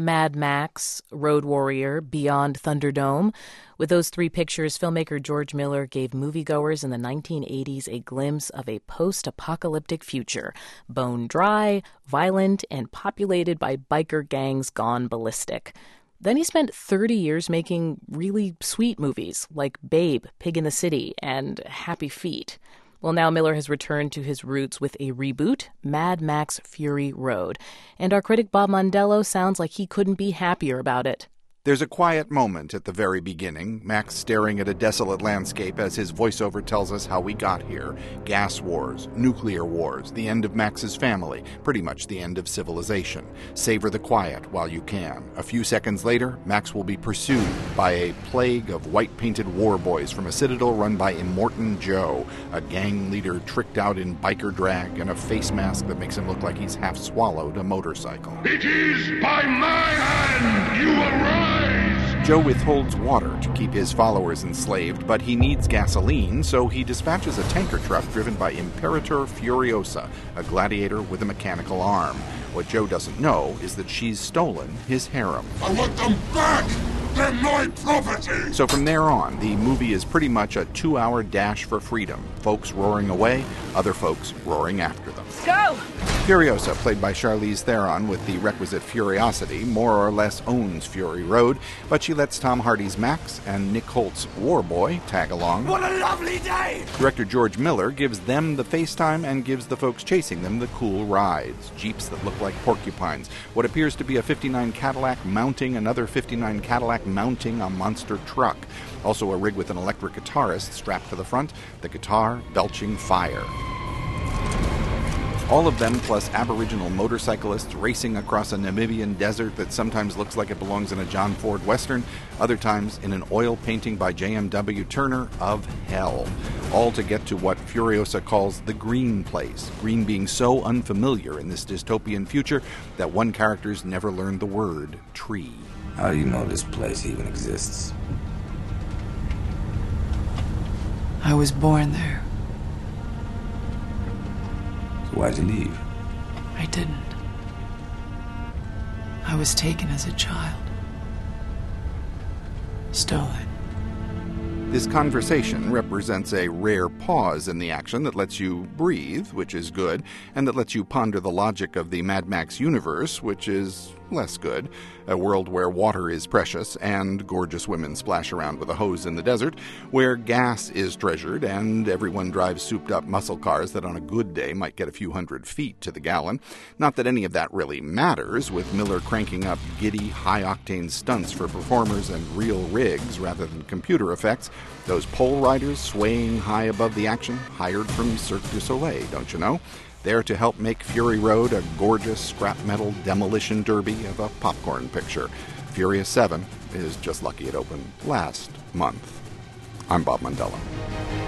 Mad Max, Road Warrior, Beyond Thunderdome. With those three pictures, filmmaker George Miller gave moviegoers in the 1980s a glimpse of a post-apocalyptic future, bone dry, violent, and populated by biker gangs gone ballistic. Then he spent 30 years making really sweet movies like Babe, Pig in the City, and Happy Feet. Well, now Miller has returned to his roots with a reboot, Mad Max Fury Road. And our critic Bob Mondello sounds like he couldn't be happier about it. There's a quiet moment at the very beginning, Max staring at a desolate landscape as his voiceover tells us how we got here. Gas wars, nuclear wars, the end of Max's family, pretty much the end of civilization. Savor the quiet while you can. A few seconds later, Max will be pursued by a plague of white-painted war boys from a citadel run by Immortan Joe, a gang leader tricked out in biker drag and a face mask that makes him look like he's half swallowed a motorcycle. It is by my hand you arise! Joe withholds water to keep his followers enslaved, but he needs gasoline, so he dispatches a tanker truck driven by Imperator Furiosa, a gladiator with a mechanical arm. What Joe doesn't know is that she's stolen his harem. I want them back! They're my property! So from there on, the movie is pretty much a 2-hour dash for freedom. Folks roaring away, other folks roaring after them. Go! Furiosa, played by Charlize Theron with the requisite furiosity, more or less owns Fury Road, but she lets Tom Hardy's Max and Nick Holt's War Boy tag along. What a lovely day! Director George Miller gives them the FaceTime and gives the folks chasing them the cool rides. Jeeps that look like porcupines. What appears to be a 59 Cadillac mounting another 59 Cadillac mounting a monster truck. Also a rig with an electric guitarist strapped to the front, the guitar belching fire. All of them plus Aboriginal motorcyclists racing across a Namibian desert that sometimes looks like it belongs in a John Ford Western, other times in an oil painting by J.M.W. Turner of hell. All to get to what Furiosa calls the green place, green being so unfamiliar in this dystopian future that one character's never learned the word tree. How do you know this place even exists? I was born there. So why'd you leave? I didn't. I was taken as a child. Stolen. This conversation represents a rare pause in the action that lets you breathe, which is good, and that lets you ponder the logic of the Mad Max universe, which is less good. A world where water is precious and gorgeous women splash around with a hose in the desert, where gas is treasured and everyone drives souped-up muscle cars that on a good day might get a few hundred feet to the gallon. Not that any of that really matters, with Miller cranking up giddy, high-octane stunts for performers and real rigs rather than computer effects. Those pole riders swaying high above the action, hired from Cirque du Soleil, don't you know? There to help make Fury Road a gorgeous scrap metal demolition derby of a popcorn picture. Furious 7 is just lucky it opened last month. I'm Bob Mondello.